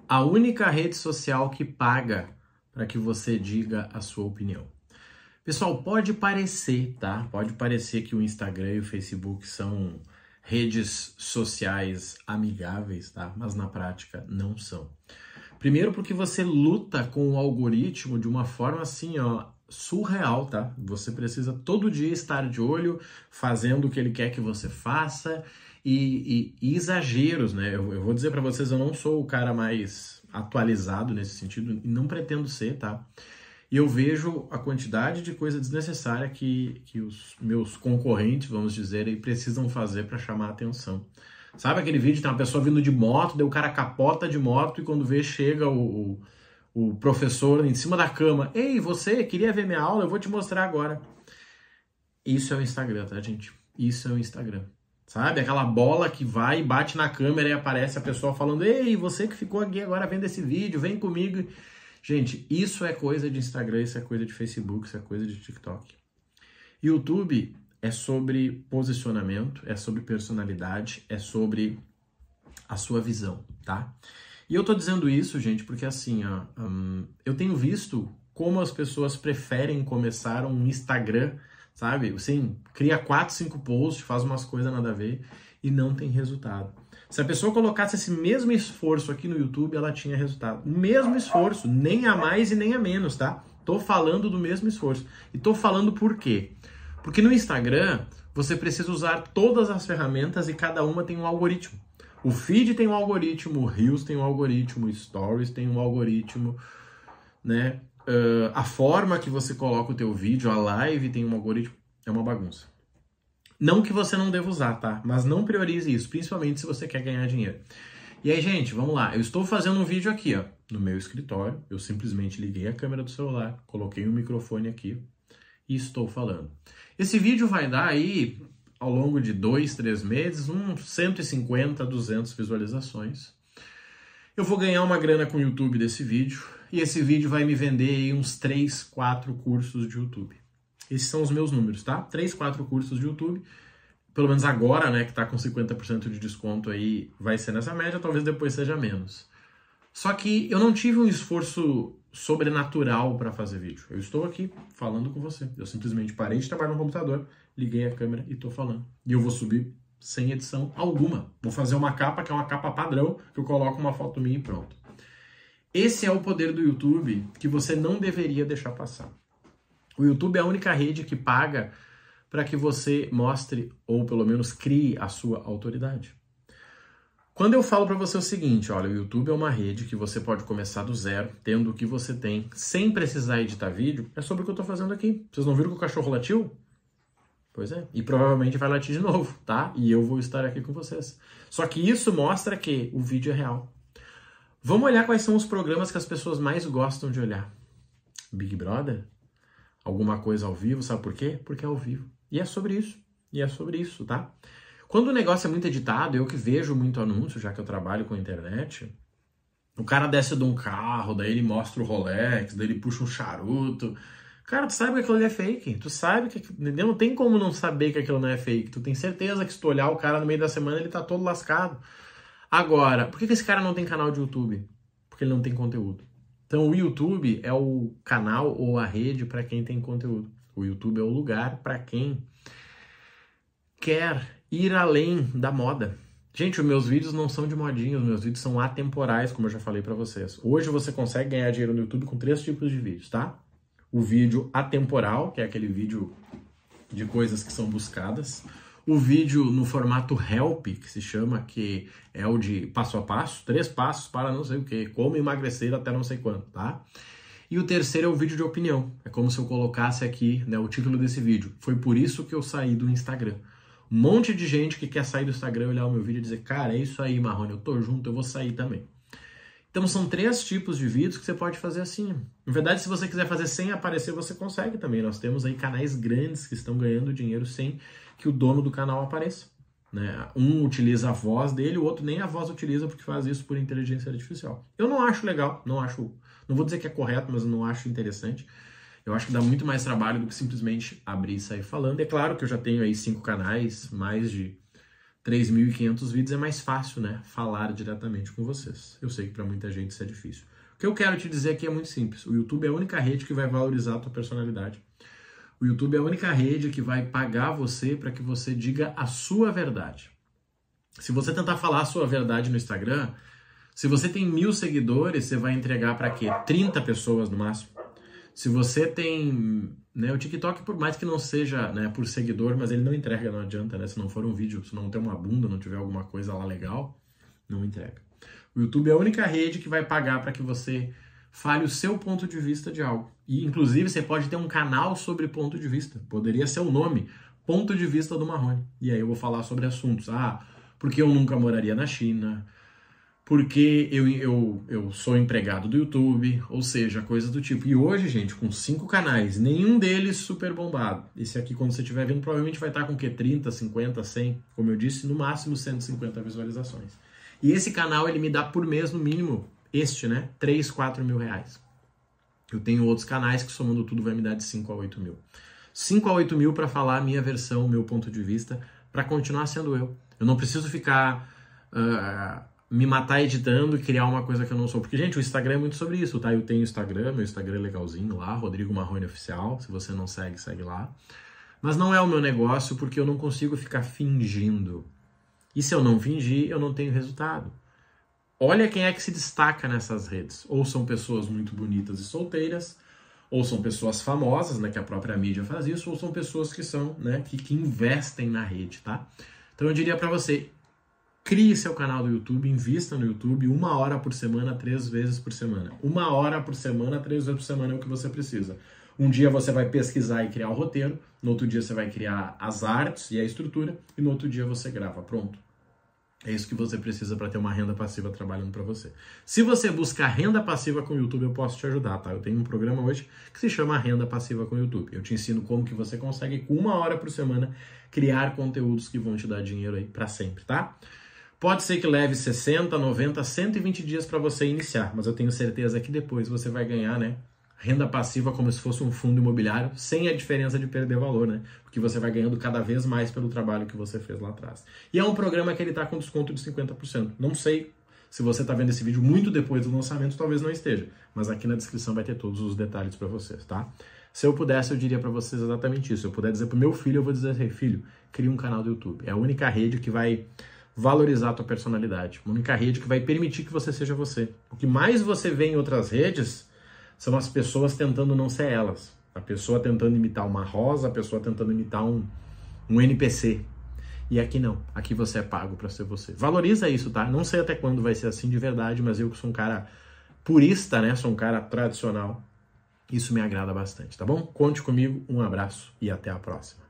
A única rede social que paga para que você diga a sua opinião. Pessoal, pode parecer, tá? Pode parecer que o Instagram e o Facebook são redes sociais amigáveis, tá? Mas na prática não são. Primeiro porque você luta com o algoritmo de uma forma assim, ó, surreal, tá? Você precisa todo dia estar de olho, fazendo o que ele quer que você faça e exageros, né? Eu vou dizer para vocês, eu não sou o cara mais atualizado nesse sentido e não pretendo ser, tá? E eu vejo a quantidade de coisa desnecessária que os meus concorrentes, vamos dizer, aí, precisam fazer para chamar a atenção. Sabe aquele vídeo, tem uma pessoa vindo de moto, daí o cara capota de moto e quando vê, chega o professor em cima da cama. Ei, você queria ver minha aula? Eu vou te mostrar agora. Isso é o Instagram, tá, gente? Isso é o Instagram. Sabe? Aquela bola que vai, bate na câmera e aparece a pessoa falando: ei, você que ficou aqui agora vendo esse vídeo, vem comigo. Gente, isso é coisa de Instagram, isso é coisa de Facebook, isso é coisa de TikTok. YouTube é sobre posicionamento, é sobre personalidade, é sobre a sua visão, tá? E eu tô dizendo isso, gente, porque assim, ó, eu tenho visto como as pessoas preferem começar um Instagram, sabe? Assim, cria 4, 5 posts, faz umas coisas nada a ver e não tem resultado. Se a pessoa colocasse esse mesmo esforço aqui no YouTube, ela tinha resultado. O mesmo esforço, nem a mais e nem a menos, tá? Tô falando do mesmo esforço. E tô falando por quê? Porque no Instagram, você precisa usar todas as ferramentas e cada uma tem um algoritmo. O feed tem um algoritmo, o Reels tem um algoritmo, o Stories tem um algoritmo, né? A forma que você coloca o teu vídeo, a live tem um algoritmo, é uma bagunça. Não que você não deva usar, tá? Mas não priorize isso, principalmente se você quer ganhar dinheiro. E aí, gente, vamos lá. Eu estou fazendo um vídeo aqui, ó, no meu escritório. Eu simplesmente liguei a câmera do celular, coloquei um microfone aqui e estou falando. Esse vídeo vai dar aí, ao longo de 2, 3 meses, uns 150, 200 visualizações. Eu vou ganhar uma grana com o YouTube desse vídeo e esse vídeo vai me vender aí uns 3, 4 cursos de YouTube. Esses são os meus números, tá? 3, 4 cursos de YouTube. Pelo menos agora, né, que tá com 50% de desconto aí, vai ser nessa média, talvez depois seja menos. Só que eu não tive um esforço sobrenatural para fazer vídeo. Eu estou aqui falando com você. Eu simplesmente parei de trabalhar no computador, liguei a câmera e tô falando. E eu vou subir sem edição alguma. Vou fazer uma capa que é uma capa padrão, que eu coloco uma foto minha e pronto. Esse é o poder do YouTube que você não deveria deixar passar. O YouTube é a única rede que paga para que você mostre, ou pelo menos crie a sua autoridade. Quando eu falo para você o seguinte, olha, o YouTube é uma rede que você pode começar do zero, tendo o que você tem, sem precisar editar vídeo, é sobre o que eu estou fazendo aqui. Vocês não viram que o cachorro latiu? Pois é, e provavelmente vai latir de novo, tá? E eu vou estar aqui com vocês. Só que isso mostra que o vídeo é real. Vamos olhar quais são os programas que as pessoas mais gostam de olhar. Big Brother? Alguma coisa ao vivo, sabe por quê? Porque é ao vivo. E é sobre isso. E é sobre isso, tá? Quando o negócio é muito editado, eu que vejo muito anúncio, já que eu trabalho com a internet, o cara desce de um carro, daí ele mostra o Rolex, daí ele puxa um charuto. Cara, tu sabe que aquilo ali é fake. Tu sabe que... Não tem como não saber que aquilo não é fake. Tu tem certeza que se tu olhar o cara no meio da semana, ele tá todo lascado. Agora, por que esse cara não tem canal de YouTube? Porque ele não tem conteúdo. Então o YouTube é o canal ou a rede para quem tem conteúdo. O YouTube é o lugar para quem quer ir além da moda. Gente, os meus vídeos não são de modinha, os meus vídeos são atemporais, como eu já falei para vocês. Hoje você consegue ganhar dinheiro no YouTube com 3 tipos de vídeos, tá? O vídeo atemporal, que é aquele vídeo de coisas que são buscadas. O vídeo no formato Help, que se chama, que é o de passo a passo, 3 passos para não sei o que, como emagrecer até não sei quanto, tá? E o terceiro é o vídeo de opinião. É como se eu colocasse aqui, né, o título desse vídeo. Foi por isso que eu saí do Instagram. Um monte de gente que quer sair do Instagram, olhar o meu vídeo e dizer, cara, é isso aí, Marrone, eu tô junto, eu vou sair também. Então são 3 tipos de vídeos que você pode fazer assim. Na verdade, se você quiser fazer sem aparecer, você consegue também. Nós temos aí canais grandes que estão ganhando dinheiro sem que o dono do canal apareça, né? Um utiliza a voz dele, o outro nem a voz utiliza porque faz isso por inteligência artificial. Eu não acho legal, não vou dizer que é correto, mas eu não acho interessante. Eu acho que dá muito mais trabalho do que simplesmente abrir e sair falando. É claro que eu já tenho aí 5 canais, mais de 3.500 vídeos é mais fácil, né? Falar diretamente com vocês. Eu sei que para muita gente isso é difícil. O que eu quero te dizer aqui é muito simples. O YouTube é a única rede que vai valorizar a tua personalidade. O YouTube é a única rede que vai pagar você para que você diga a sua verdade. Se você tentar falar a sua verdade no Instagram, se você tem 1.000 seguidores, você vai entregar para quê? 30 pessoas no máximo. Se você tem, né, o TikTok, por mais que não seja, né, por seguidor, mas ele não entrega, não adianta, né? Se não for um vídeo, se não ter uma bunda, não tiver alguma coisa lá legal, não entrega. O YouTube é a única rede que vai pagar para que você fale o seu ponto de vista de algo. E, inclusive, você pode ter um canal sobre ponto de vista. Poderia ser o nome, Ponto de Vista do Marrone. E aí eu vou falar sobre assuntos. Porque eu nunca moraria na China, porque eu sou empregado do YouTube, ou seja, coisa do tipo. E hoje, gente, com 5 canais, nenhum deles super bombado. Esse aqui, quando você estiver vendo, provavelmente vai estar com o quê? 30, 50, 100, como eu disse, no máximo 150 visualizações. E esse canal, ele me dá por mês, no mínimo, 3, 4 mil reais. Eu tenho outros canais que, somando tudo, vai me dar de 5 a 8 mil. 5 a 8 mil para falar a minha versão, o meu ponto de vista, para continuar sendo eu. Eu não preciso ficar... me matar editando e criar uma coisa que eu não sou. Porque, gente, o Instagram é muito sobre isso, tá? Eu tenho Instagram, meu Instagram é legalzinho lá, Rodrigo Marrone Oficial. Se você não segue, segue lá. Mas não é o meu negócio porque eu não consigo ficar fingindo. E se eu não fingir, eu não tenho resultado. Olha quem é que se destaca nessas redes. Ou são pessoas muito bonitas e solteiras, ou são pessoas famosas, né, que a própria mídia faz isso, ou são pessoas que são, né, que investem na rede, tá? Então eu diria pra você, crie seu canal do YouTube, invista no YouTube 1 hora por semana, 3 vezes por semana. 1 hora por semana, 3 vezes por semana é o que você precisa. Um dia você vai pesquisar e criar o roteiro, no outro dia você vai criar as artes e a estrutura, e no outro dia você grava, pronto. É isso que você precisa para ter uma renda passiva trabalhando para você. Se você buscar renda passiva com o YouTube, eu posso te ajudar, tá? Eu tenho um programa hoje que se chama Renda Passiva com o YouTube. Eu te ensino como que você consegue, com 1 hora por semana, criar conteúdos que vão te dar dinheiro aí para sempre, tá? Pode ser que leve 60, 90, 120 dias para você iniciar, mas eu tenho certeza que depois você vai ganhar, né, renda passiva como se fosse um fundo imobiliário, sem a diferença de perder valor, né? Porque você vai ganhando cada vez mais pelo trabalho que você fez lá atrás. E é um programa que ele está com desconto de 50%. Não sei se você está vendo esse vídeo muito depois do lançamento, talvez não esteja, mas aqui na descrição vai ter todos os detalhes para vocês, tá? Se eu pudesse, eu diria para vocês exatamente isso. Se eu puder dizer para o meu filho, eu vou dizer, hey, filho, cria um canal do YouTube. É a única rede que vai valorizar a tua personalidade. Uma única rede que vai permitir que você seja você. O que mais você vê em outras redes são as pessoas tentando não ser elas. A pessoa tentando imitar uma rosa, a pessoa tentando imitar um NPC. E aqui não. Aqui você é pago para ser você. Valoriza isso, tá? Não sei até quando vai ser assim de verdade, mas eu que sou um cara purista, né? Sou um cara tradicional. Isso me agrada bastante, tá bom? Conte comigo, um abraço e até a próxima.